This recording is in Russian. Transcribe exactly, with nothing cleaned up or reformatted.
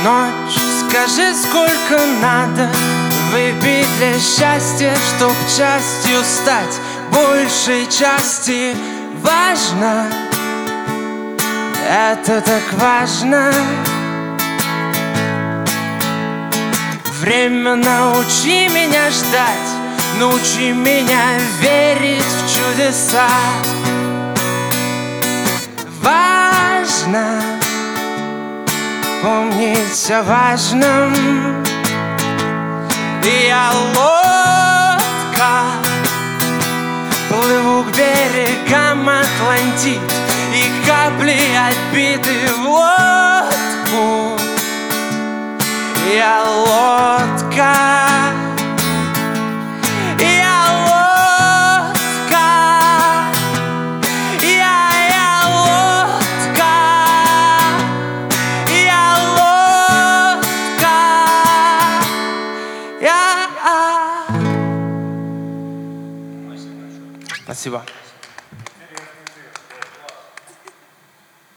ночь, скажи, сколько надо выпить для счастья, чтоб частью стать большей части. Важно, это так важно. Время, научи меня ждать, научи меня верить в чудеса. Важно помнить о важном. Я лодка, плыву к берегам Атлантид, и капли отбиты в лодку. Я лодка, я лодка, я, я лодка, я лодка, я. Спасибо.